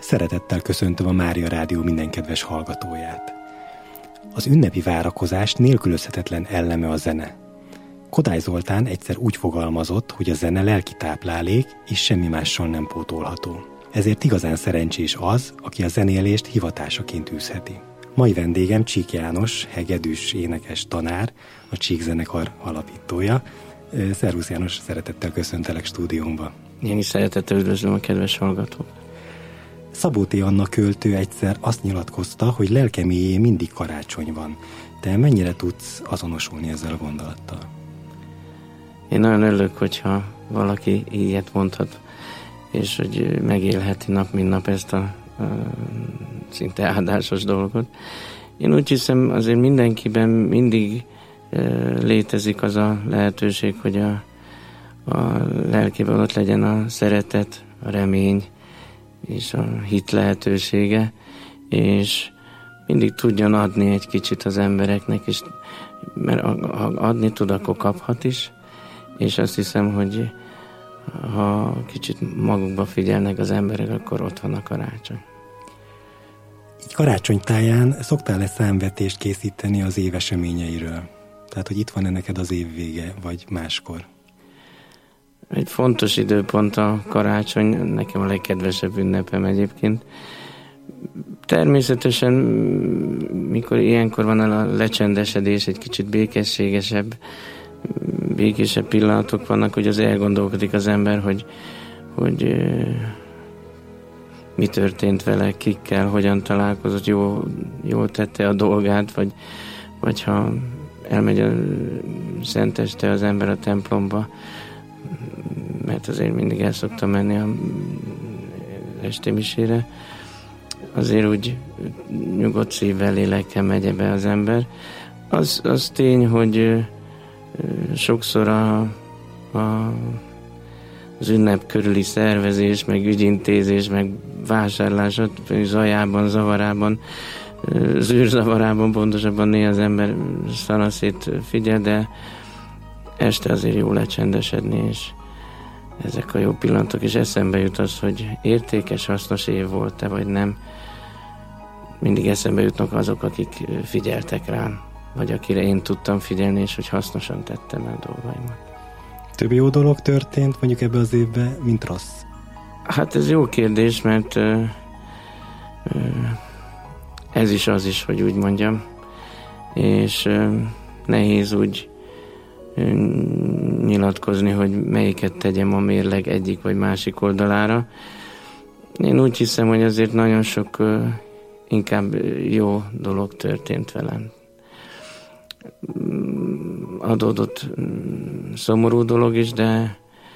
Szeretettel köszöntöm a Mária Rádió minden kedves hallgatóját. Az ünnepi várakozás nélkülözhetetlen eleme a zene. Kodály Zoltán egyszer úgy fogalmazott, hogy a zene lelki táplálék, és semmi mással nem pótolható. Ezért igazán szerencsés az, aki a zenélést hivatásaként űzheti. Mai vendégem Csík János, hegedűs énekes tanár, a Csík zenekar alapítója. Szervusz János, szeretettel köszöntelek stúdiómba. Én is szeretettel üdvözlöm a kedves hallgatókat. Szabó T. Anna költő egyszer azt nyilatkozta, hogy lelke mélyén mindig karácsony van. Te mennyire tudsz azonosulni ezzel a gondolattal? Én nagyon örülök, hogyha valaki ilyet mondhat, és hogy megélheti nap mint nap ezt a szinte áldásos dolgot. Én úgy hiszem, azért mindenkiben mindig létezik az a lehetőség, hogy a lelkében ott legyen a szeretet, a remény és a hit lehetősége, és mindig tudjon adni egy kicsit az embereknek, és mert ha adni tud, akkor kaphat is, és azt hiszem, hogy ha kicsit magukba figyelnek az emberek, akkor ott van a karácsony. Így karácsonytáján szoktál-e számvetést készíteni az év eseményeiről? Tehát, hogy itt van-e neked az év vége, vagy máskor? Egy fontos időpont a karácsony, nekem a legkedvesebb ünnepem egyébként. Természetesen, mikor ilyenkor van a lecsendesedés, egy kicsit békességesebb pillanatok vannak, hogy az elgondolkodik az ember, hogy mi történt vele, kikkel, hogyan találkozott, jól tette a dolgát, vagy ha elmegy a szenteste az ember a templomba, mert azért mindig el szoktam menni a esti misére, azért úgy nyugodt szívvel, lélekkel megy be az ember. Az tény, hogy sokszor az ünnep körüli szervezés, meg ügyintézés, meg vásárlás, zajában, zavarában, zűrzavarában pontosabban néha az ember szanaszét figyel, de este azért jó lecsendesedni, és ezek a jó pillanatok, és eszembe jut az, hogy értékes, hasznos év volt-e, vagy nem. Mindig eszembe jutnak azok, akik figyeltek rám, vagy akire én tudtam figyelni, és hogy hasznosan tettem el dolgaimat. Több jó dolog történt mondjuk ebbe az évben, mint rossz? Hát ez jó kérdés, mert ez is az is, hogy úgy mondjam, és nehéz úgy nyilatkozni, hogy melyiket tegyem a mérleg egyik vagy másik oldalára. Én úgy hiszem, hogy azért nagyon sok inkább jó dolog történt velem. Adódott szomorú dolog is, de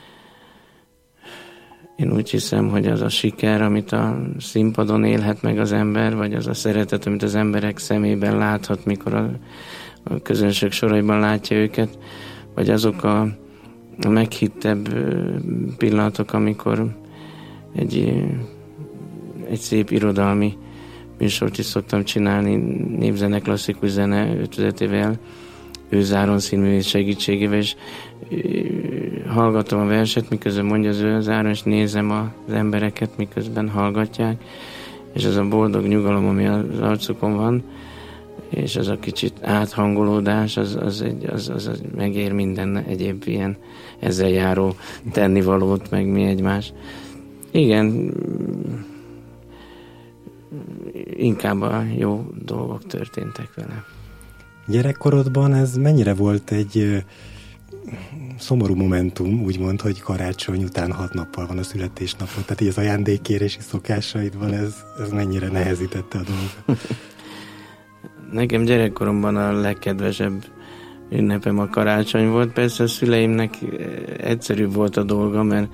én úgy hiszem, hogy az a siker, amit a színpadon élhet meg az ember, vagy az a szeretet, amit az emberek szemében láthat, mikor a közönség soraiban látja őket, vagy azok a meghittebb pillanatok, amikor egy szép irodalmi műsort is szoktam csinálni, népzene, klasszikus zene ötvezetével, Őzáron színművész segítségével, és hallgatom a verset, miközben mondja az Őzáron, és nézem az embereket, miközben hallgatják, és az a boldog nyugalom, ami az arcukon van, és az a kicsit áthangolódás, az megér minden egyéb ilyen ezzel járó tennivalót, meg mi egymás. Igen, inkább a jó dolgok történtek vele. Gyerekkorodban ez mennyire volt egy szomorú momentum, úgymond, hogy karácsony után 6 nappal van a születésnapod, tehát így az ajándékkérési szokásaidban ez mennyire nehezítette a dolgot? Nekem gyerekkoromban a legkedvesebb ünnepem a karácsony volt. Persze a szüleimnek egyszerűbb volt a dolga, mert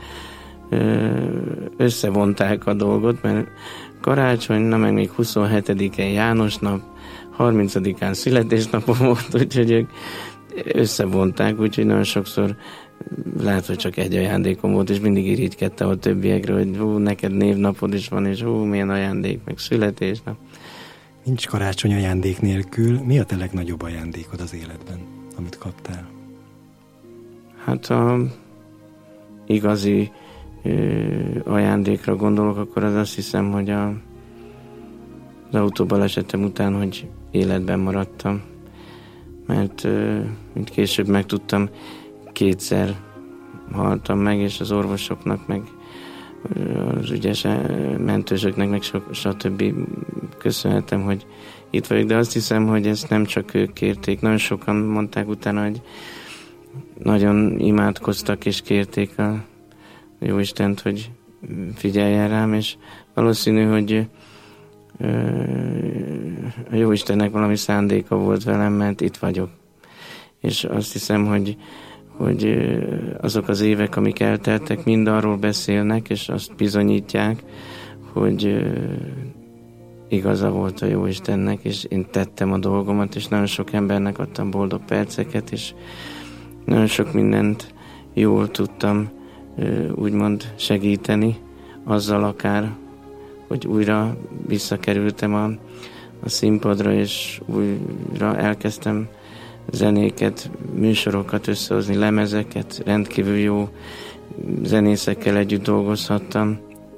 összevonták a dolgot, mert karácsony, meg még 27-en János nap, 30-án születésnapom volt, úgyhogy ők összevonták, úgyhogy nagyon sokszor lehet, hogy csak egy ajándékom volt, és mindig irigykedtem a többiekről, hogy neked névnapod is van, és milyen ajándék, meg születésnap. Nincs karácsony ajándék nélkül. Mi a te legnagyobb ajándékod az életben, amit kaptál? Hát a igazi ajándékra gondolok, akkor az azt hiszem, hogy az autóbalesetem után, hogy életben maradtam. Mert mint később megtudtam, 2-szer haltam meg, és az orvosoknak, meg az ügyes mentősöknek, meg stb. Köszönhetem, hogy itt vagyok, de azt hiszem, hogy ezt nem csak ők kérték. Nagyon sokan mondták utána, hogy nagyon imádkoztak és kérték a Jóistent, hogy figyeljen rám, és valószínű, hogy a Jóistennek valami szándéka volt velem, mert itt vagyok. És azt hiszem, hogy azok az évek, amik elteltek, mind arról beszélnek, és azt bizonyítják, hogy igaza volt a Jóistennek, és én tettem a dolgomat, és nagyon sok embernek adtam boldog perceket, és nagyon sok mindent jól tudtam úgymond segíteni, azzal akár, hogy újra visszakerültem a színpadra, és újra elkezdtem zenéket, műsorokat összehozni, lemezeket, rendkívül jó zenészekkel együtt dolgozhattam,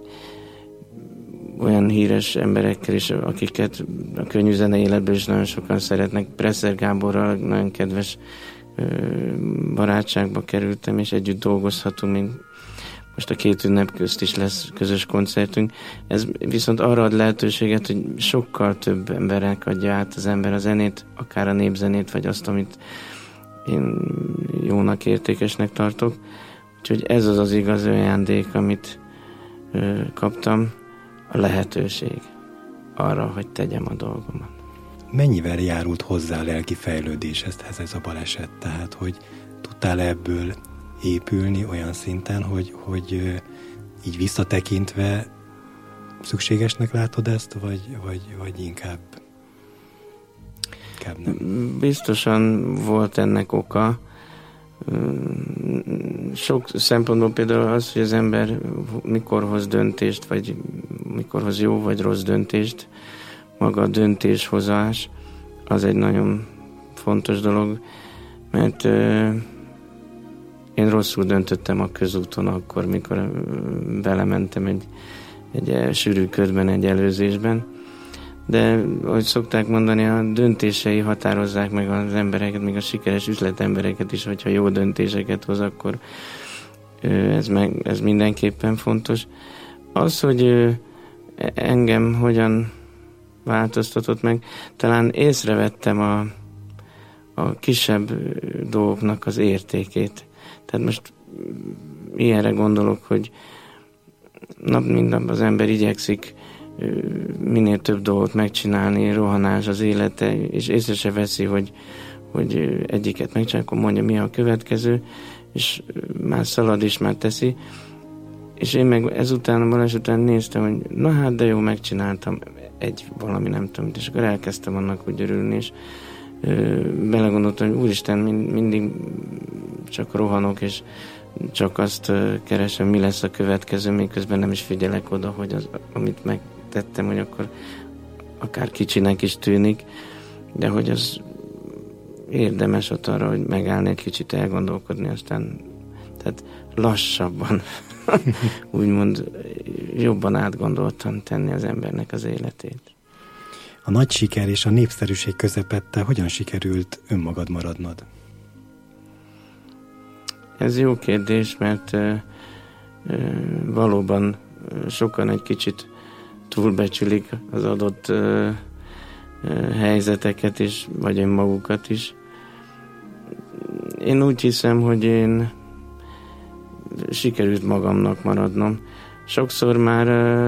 olyan híres emberekkel is, akiket a könnyű zene életből is nagyon sokan szeretnek. Presser Gáborral nagyon kedves barátságba kerültem, és együtt dolgozhatunk, mint most a 2 ünnep közt is lesz közös koncertünk. Ez viszont arra ad lehetőséget, hogy sokkal több embernek adja át az ember a zenét, akár a népzenét, vagy azt, amit én jónak, értékesnek tartok. Úgyhogy ez az az igazi ajándék, amit kaptam, a lehetőség arra, hogy tegyem a dolgomat. Mennyivel járult hozzá a lelki fejlődéshez ez a baleset? Tehát, hogy tudtál ebből épülni olyan szinten, hogy így visszatekintve szükségesnek látod ezt, vagy inkább nem? Biztosan volt ennek oka. Sok szempontból például az, hogy az ember mikor hoz döntést, vagy mikor hoz jó vagy rossz döntést, maga a döntéshozás, az egy nagyon fontos dolog, mert én rosszul döntöttem a közúton akkor, mikor belementem egy sűrű körben, egy előzésben, de ahogy szokták mondani, a döntései határozzák meg az embereket, még a sikeres üzletembereket is, hogyha jó döntéseket hoz, akkor ez mindenképpen fontos. Az, hogy engem hogyan változtatott meg, talán észrevettem a kisebb dolgoknak az értékét. Tehát most ilyenre gondolok, hogy nap mint nap az ember igyekszik minél több dolgot megcsinálni, rohanás az élete, és észre se veszi, hogy egyiket megcsinál, akkor mondja, mi a következő, és már szalad és már teszi. És én meg ezután, a baleset után néztem, hogy na hát, de jó, megcsináltam valami nem tudom, és akkor elkezdtem annak úgy örülni, és belegondoltam, hogy úristen, mindig csak rohanok, és csak azt keresem, mi lesz a következő, miközben nem is figyelek oda, hogy amit megtettem, hogy akkor akár kicsinek is tűnik, de hogy az érdemes ott arra, hogy megállni egy kicsit, elgondolkodni, aztán tehát lassabban, úgymond jobban átgondoltan tenni az embernek az életét. A nagy siker és a népszerűség közepette hogyan sikerült önmagad maradnod? Ez jó kérdés, mert valóban sokan egy kicsit túlbecsülik az adott helyzeteket is, vagy önmagukat is. Én úgy hiszem, hogy én sikerült magamnak maradnom. Sokszor már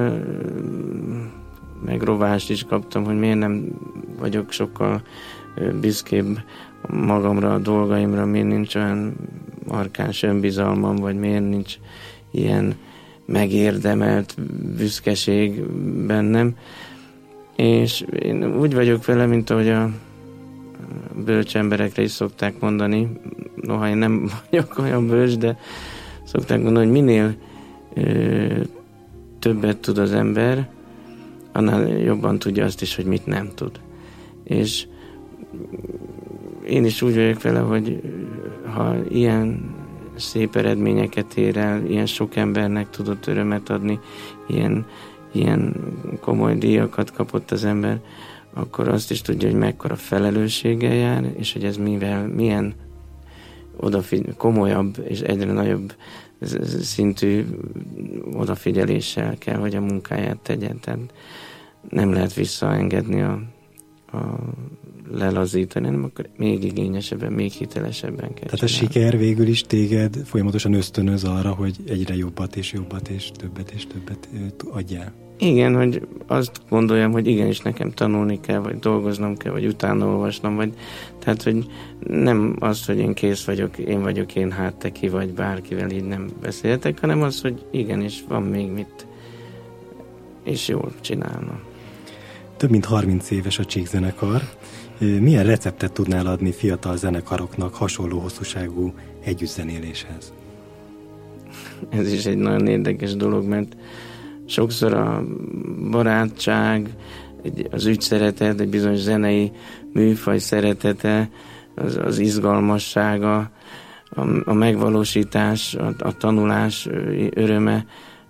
megrovást is kaptam, hogy miért nem vagyok sokkal büszkébb magamra, a dolgaimra, miért nincs olyan markáns önbizalmam, vagy miért nincs ilyen megérdemelt büszkeség bennem. És én úgy vagyok vele, mint ahogy a bölcs emberekre is szokták mondani, noha én nem vagyok olyan bölcs, de szokták mondani, hogy minél többet tud az ember, annál jobban tudja azt is, hogy mit nem tud. És én is úgy vagyok vele, hogy ha ilyen szép eredményeket ér el, ilyen sok embernek tudott örömet adni, ilyen komoly díjakat kapott az ember, akkor azt is tudja, hogy mekkora felelősséggel jár, és hogy ez milyen komolyabb és egyre nagyobb szintű odafigyeléssel kell, hogy a munkáját tegyen. Tehát nem lehet visszaengedni a lelazítani, hanem akkor még igényesebben, még hitelesebben kell Tehát csinálni. A siker végül is téged folyamatosan ösztönöz arra, hogy egyre jobbat és többet adjál. Igen, hogy azt gondoljam, hogy igenis nekem tanulni kell, vagy dolgoznom kell, vagy utána olvasnom, vagy tehát, hogy nem az, hogy én kész vagyok, hát te ki vagy, bárkivel így nem beszéltek, hanem az, hogy igenis van még mit, és jól csinálnom. Több mint 30 éves a Csík zenekar. Milyen receptet tudnál adni fiatal zenekaroknak hasonló hosszúságú együttzenéléshez? Ez is egy nagyon érdekes dolog, mert sokszor a barátság, az ügyszeretet, egy bizonyos zenei műfaj szeretete, az izgalmassága, a megvalósítás, a tanulás öröme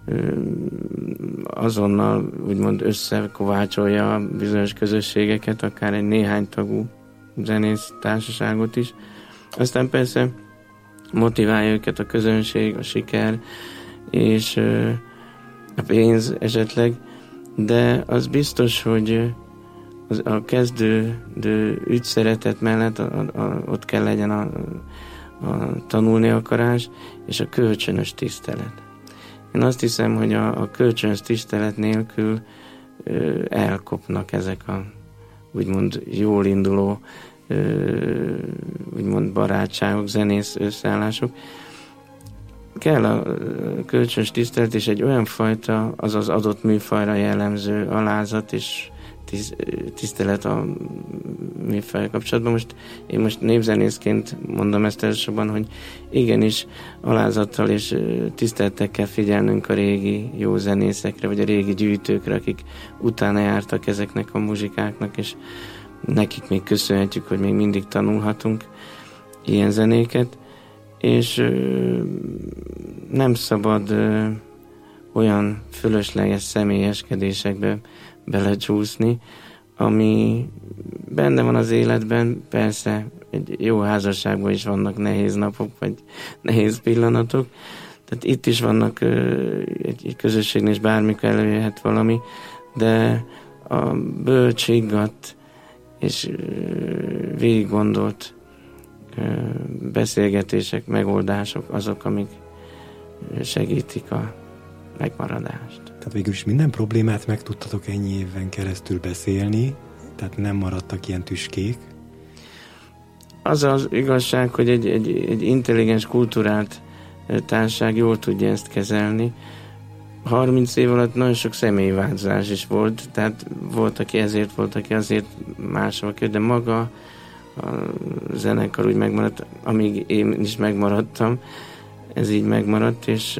azonnal úgymond összekovácsolja bizonyos közösségeket, akár egy néhány tagú zenész társaságot is. Aztán persze motiválja őket a közönség, a siker és a pénz esetleg, de az biztos, hogy a kezdő ügyszeretet mellett ott kell legyen a tanulni akarás és a kölcsönös tisztelet. Én azt hiszem, hogy a kölcsönös tisztelet nélkül elkopnak ezek a úgymond jól induló úgymond barátságok, zenész összeállások. Kell a kölcsönös tisztelet és egy olyan fajta, az adott műfajra jellemző alázat és tisztelet a műfajjal kapcsolatban. Én most népzenészként mondom ezt elsősorban, hogy igenis alázattal és tisztelettel kell figyelnünk a régi jó zenészekre, vagy a régi gyűjtőkre, akik utána jártak ezeknek a muzsikáknak, és nekik még köszönhetjük, hogy még mindig tanulhatunk ilyen zenéket, és nem szabad olyan fölösleges személyeskedésekbe belecsúszni, ami benne van az életben, persze egy jó házasságban is vannak nehéz napok, vagy nehéz pillanatok, tehát itt is vannak egy közösségnél is bármikor előjöhet valami, de a bölcs, higgadt és végig gondolt beszélgetések, megoldások azok, amik segítik a megmaradást. Tehát végül is minden problémát meg tudtatok ennyi éven keresztül beszélni, tehát nem maradtak ilyen tüskék? Az az igazság, hogy egy intelligens, kulturált társaság jól tudja ezt kezelni. 30 év alatt nagyon sok személyváltozás is volt, tehát volt, aki ezért, volt, aki azért máshol, de maga a zenekar úgy megmaradt, amíg én is megmaradtam, ez így megmaradt, és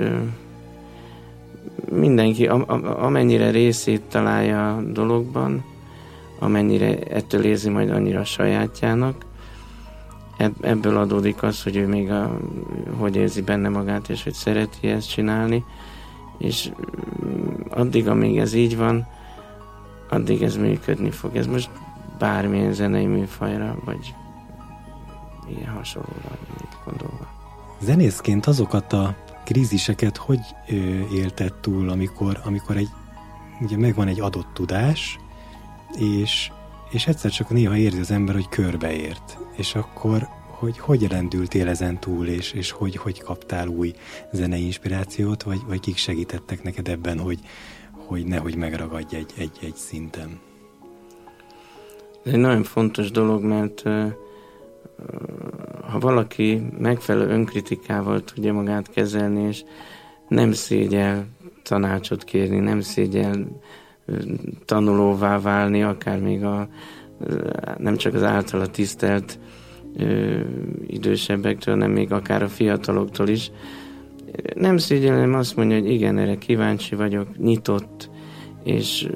mindenki amennyire részét találja a dologban, amennyire ettől érzi majd annyira a sajátjának, ebből adódik az, hogy ő még hogy érzi benne magát, és hogy szereti ezt csinálni, és addig, amíg ez így van, addig ez működni fog. Ez most bármilyen zenei műfajra, vagy ilyen hasonlóra gondolva. Zenészként azokat a kríziseket hogy élted túl, amikor ugye megvan egy adott tudás, és egyszer csak néha érzi az ember, hogy körbeért, és akkor hogy rendültél ezen túl, és hogy kaptál új zenei inspirációt, vagy kik segítettek neked ebben, hogy nehogy megragadj egy szinten? Ez egy nagyon fontos dolog, mert ha valaki megfelelő önkritikával tudja magát kezelni, és nem szégyel tanácsot kérni, nem szégyel tanulóvá válni, akár még nem csak az általa tisztelt idősebbektől, hanem még akár a fiataloktól is. Nem szégyellem, azt mondja, hogy igen, erre kíváncsi vagyok, nyitott, és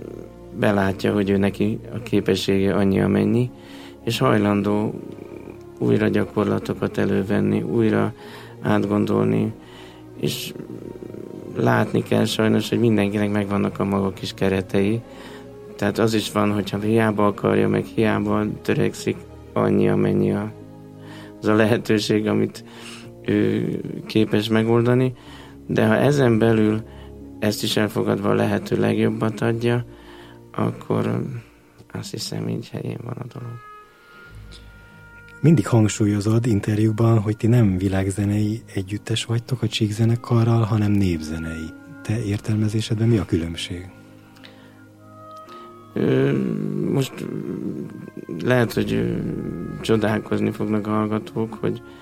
belátja, hogy ő neki a képessége annyi, amennyi, és hajlandó újra gyakorlatokat elővenni, újra átgondolni, és látni kell sajnos, hogy mindenkinek megvannak a maga kis keretei. Tehát az is van, hogyha hiába akarja, meg hiába törekszik, annyi, amennyi az a lehetőség, amit ő képes megoldani. De ha ezen belül ezt is elfogadva a lehető legjobbat adja, akkor azt hiszem, így helyén van a dolog. Mindig hangsúlyozod interjúkban, hogy ti nem világzenei együttes vagytok a Csíkzenekarral, hanem népzenei. Te értelmezésedben mi a különbség? Most lehet, hogy csodálkozni fognak a hallgatók,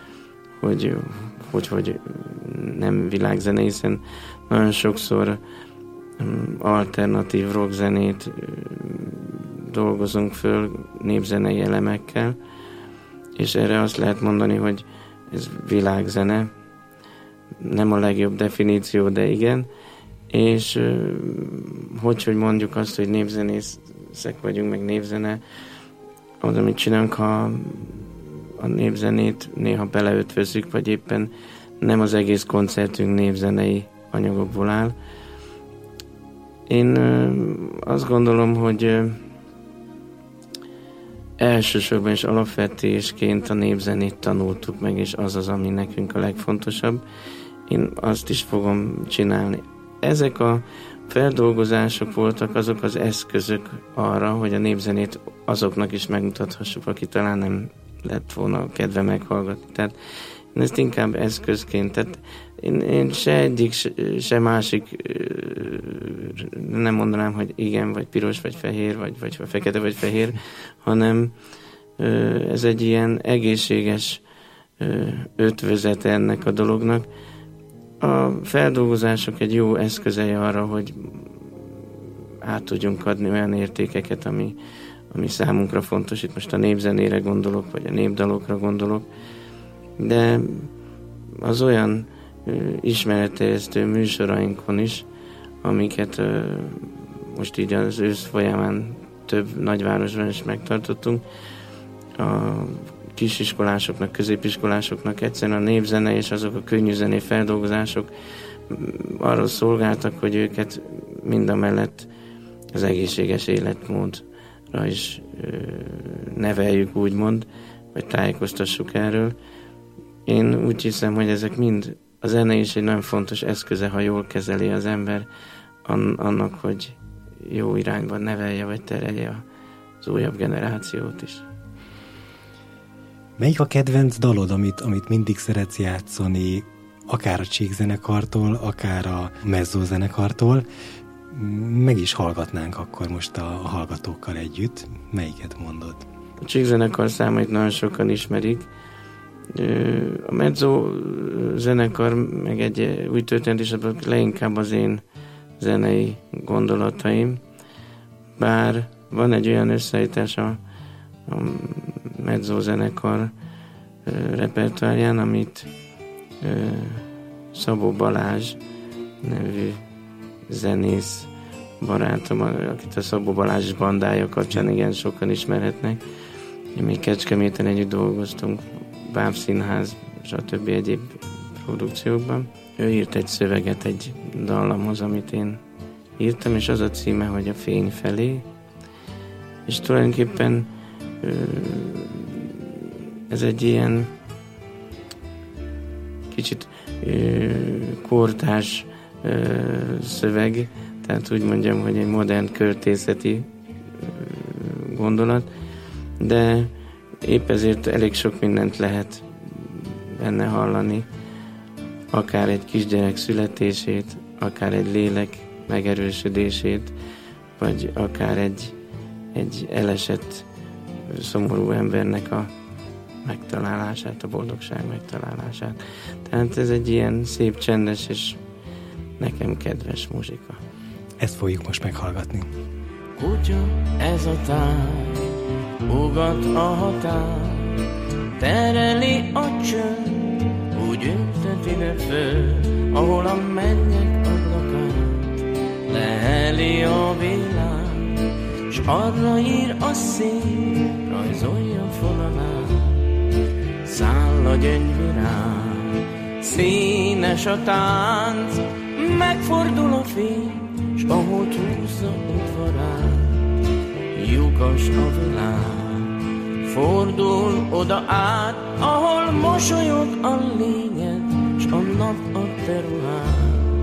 hogy nem világzene, hiszen nagyon sokszor alternatív rockzenét dolgozunk föl népzenei elemekkel, és erre azt lehet mondani, hogy ez világzene. Nem a legjobb definíció, de igen. És hogy mondjuk azt, hogy népzenészek vagyunk, meg népzene, az, amit csinálunk, ha a népzenét néha beleötvözzük, vagy éppen nem az egész koncertünk népzenei anyagokból áll. Én azt gondolom, hogy elsősorban és alapvetésként a népzenét tanultuk meg, és az az, ami nekünk a legfontosabb. Én azt is fogom csinálni. Ezek a feldolgozások voltak azok az eszközök arra, hogy a népzenét azoknak is megmutathassuk, aki talán nem lett volna kedve meghallgatni. Tehát én ezt inkább eszközként, tehát én se egyik, se másik nem mondanám, hogy igen, vagy piros, vagy fehér, vagy fekete, vagy fehér, hanem ez egy ilyen egészséges ötvözete ennek a dolognak. A feldolgozások egy jó eszköze arra, hogy át tudjunk adni olyan értékeket, ami számunkra fontos. Itt most a népzenére gondolok, vagy a népdalokra gondolok, de az olyan ismeretterjesztő műsorainkon is, amiket most így az ősz folyamán több nagyvárosban is megtartottunk, a kisiskolásoknak, középiskolásoknak egyszerűen a népzene és azok a könnyűzené feldolgozások arról szolgáltak, hogy őket mindamellett az egészséges életmódra is neveljük, úgymond, vagy tájékoztassuk erről. Én úgy hiszem, hogy ezek mind, a zene is egy nagyon fontos eszköze, ha jól kezeli az ember annak, hogy jó irányban nevelje, vagy terelje az újabb generációt is. Melyik a kedvenc dalod, amit mindig szeretsz játszani, akár a Csíkzenekartól, akár a Mezzózenekartól? Meg is hallgatnánk akkor most a hallgatókkal együtt. Melyiket mondod? A Csíkzenekar számait nagyon sokan ismerik. A Mezzózenekar meg egy új történet is, leinkább az én zenei gondolataim. Bár van egy olyan összeállítás a Mezzózenekar repertoárján, amit Szabó Balázs nevű zenész barátom, akit a Szabó Balázs bandája kapcsán igen sokan ismerhetnek. Mi Kecskeméten együtt dolgoztunk, Bábszínház, stb. Egyéb produkciókban. Ő írt egy szöveget egy dallamhoz, amit én írtam, és az a címe, hogy A fény felé. És tulajdonképpen ez egy ilyen kicsit kortárs szöveg, tehát úgy mondjam, hogy egy modern költészeti gondolat, de épp ezért elég sok mindent lehet benne hallani, akár egy kisgyerek születését, akár egy lélek megerősödését, vagy akár egy elesett, szomorú embernek a megtalálását, a boldogság megtalálását. Tehát ez egy ilyen szép, csendes és nekem kedves muzsika. Ezt fogjuk most meghallgatni. Kutya, ez a táj, ugat a határ, tereli a csönd, úgy ültet ide föl, ahol a mennyek ablakát leheli a világ, s arra ír a szín, rajzolja fonalát. száll a gyöngyvirág, színes a tánc, megfordul a fény, s ahol húzza udvarát, lyukas a világ, fordul oda át, ahol mosolyog a lényed, s a nap a terület.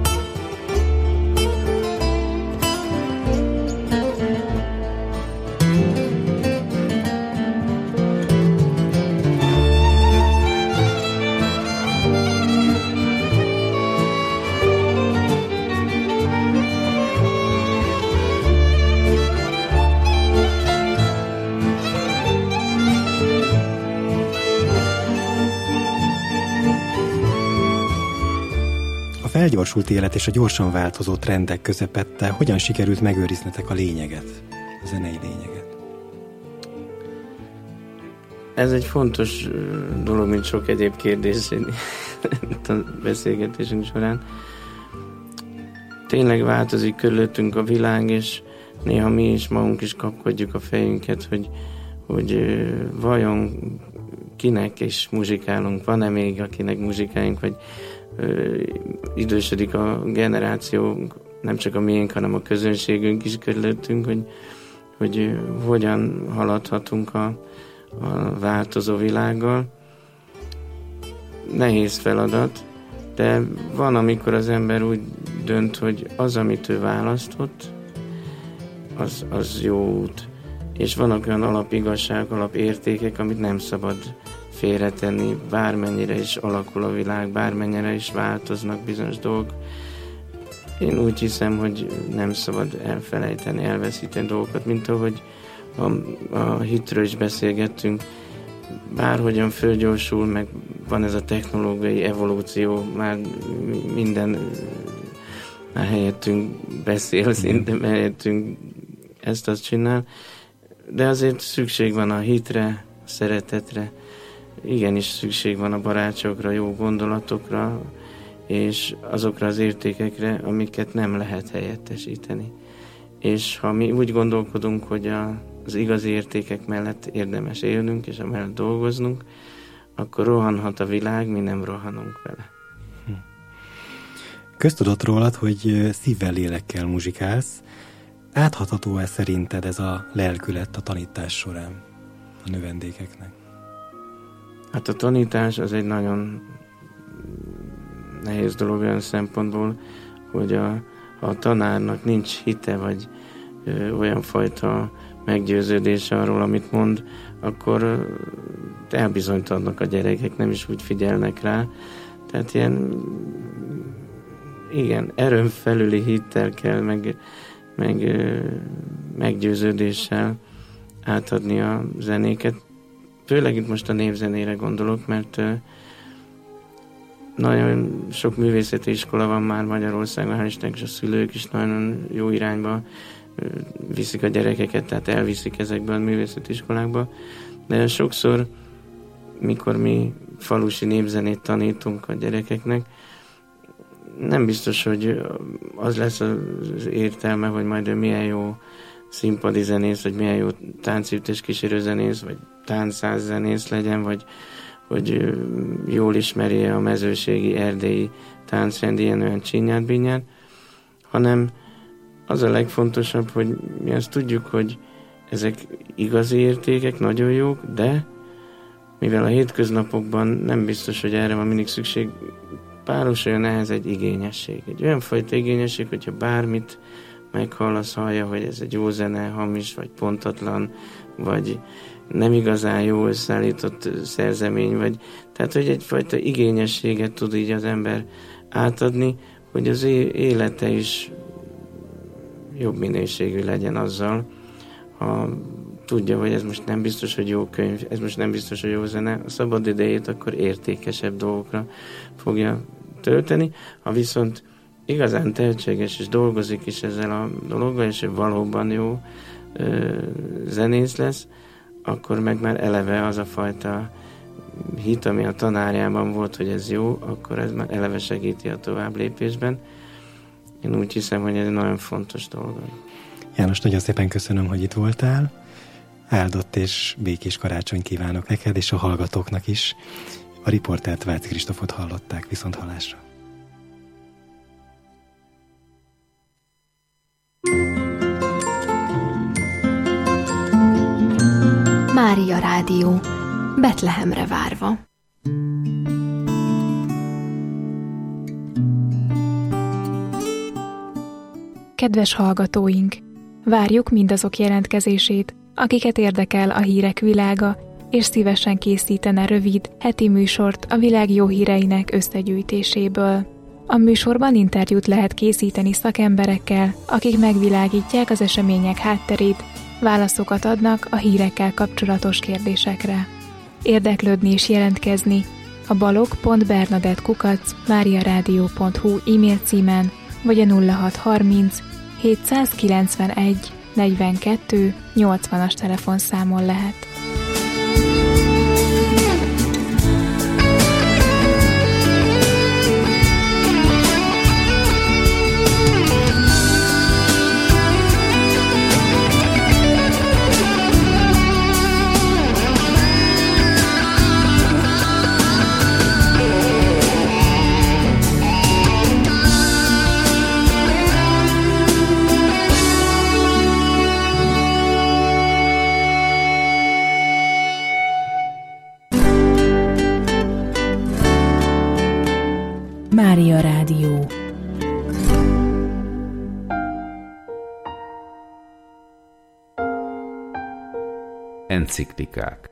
A felgyorsult élet és a gyorsan változó trendek közepette hogyan sikerült megőriznetek a lényeget, a zenei lényeget? Ez egy fontos dolog, mint sok egyéb kérdés a beszélgetésünk során. Tényleg változik körülöttünk a világ, és néha mi is magunk is kapkodjuk a fejünket, hogy vajon kinek is muzsikálunk, van-e még akinek muzsikáljunk, vagy idősödik a generációnk, nem csak a miénk, hanem a közönségünk is körülöttünk, hogy hogyan haladhatunk a változó világgal. Nehéz feladat, de van, amikor az ember úgy dönt, hogy az, amit ő választott, az jó út. És vannak olyan alapigazságok, alapértékek, amit nem szabad félretenni, bármennyire is alakul a világ, bármennyire is változnak bizonyos dolgok. Én úgy hiszem, hogy nem szabad elfelejteni, elveszíteni dolgokat, mint ahogy a hitről is beszélgettünk. Bárhogyan fölgyorsul, meg van ez a technológiai evolúció, már minden már helyettünk beszél, szinte helyettünk ezt-azt csinál, de azért szükség van a hitre, a szeretetre, igenis szükség van a barátságokra, jó gondolatokra, és azokra az értékekre, amiket nem lehet helyettesíteni. És ha mi úgy gondolkodunk, hogy az igazi értékek mellett érdemes élnünk, és amellett dolgoznunk, akkor rohanhat a világ, mi nem rohanunk vele. Köztudott rólad, hogy szívvel, lélekkel muzsikálsz. Áthatható-e szerinted ez a lelkület a tanítás során a növendékeknek? Hát a tanítás az egy nagyon nehéz dolog olyan szempontból, hogy ha a tanárnak nincs hite, vagy olyan fajta meggyőződése arról, amit mond, akkor elbizonytalanodnak a gyerekek, nem is úgy figyelnek rá. Tehát ilyen, igen, erőn felüli hittel kell, meg meggyőződéssel átadni a zenéket. Főleg itt most a népzenére gondolok, mert nagyon sok művészeti iskola van már Magyarországon, hál' Istennek, és a szülők is nagyon jó irányba viszik a gyerekeket, tehát elviszik ezekbe a művészeti iskolákba. De sokszor, mikor mi falusi népzenét tanítunk a gyerekeknek, nem biztos, hogy az lesz az értelme, hogy majd ő milyen jó színpadi zenész, vagy milyen jó táncütés kísérő zenész, vagy táncház zenész legyen, vagy hogy jól ismeri a mezőségi, erdélyi táncrend, ilyen olyan csinyát-binyát, hanem az a legfontosabb, hogy mi azt tudjuk, hogy ezek igazi értékek, nagyon jók, de mivel a hétköznapokban nem biztos, hogy erre van mindig szükség, párosuljon ehhez egy igényesség. Egy olyan fajta igényesség, hogyha bármit meghallasz, hallja, hogy ez egy jó zene, hamis, vagy pontatlan, vagy nem igazán jó összeállított szerzemény, vagy tehát, hogy egyfajta igényességet tud így az ember átadni, hogy az élete is jobb minőségű legyen azzal, ha tudja, hogy ez most nem biztos, hogy jó könyv, ez most nem biztos, hogy jó zene, a szabad idejét akkor értékesebb dolgokra fogja tölteni. Ha viszont igazán tehetséges és dolgozik is ezzel a dologgal, és valóban jó zenész lesz, akkor meg már eleve az a fajta hit, ami a tanárjában volt, hogy ez jó, akkor ez már eleve segíti a tovább lépésben. Én úgy hiszem, hogy ez egy nagyon fontos dolog. János, nagyon szépen köszönöm, hogy itt voltál. Áldott és békés karácsony kívánok neked, és a hallgatóknak is. A riportert Váci Kristófot hallották, viszonthallásra. Mária Rádió, Betlehemre várva. Kedves hallgatóink! Várjuk mindazok jelentkezését, akiket érdekel a hírek világa, és szívesen készítene rövid, heti műsort a világ jó híreinek összegyűjtéséből. A műsorban interjút lehet készíteni szakemberekkel, akik megvilágítják az események hátterét, válaszokat adnak a hírekkel kapcsolatos kérdésekre. Érdeklődni és jelentkezni a balog.bernadett@mariaradio.hu e-mail címen, vagy a 0630 791 42 80-as telefonszámon lehet. Mária Rádió. Enciklikák.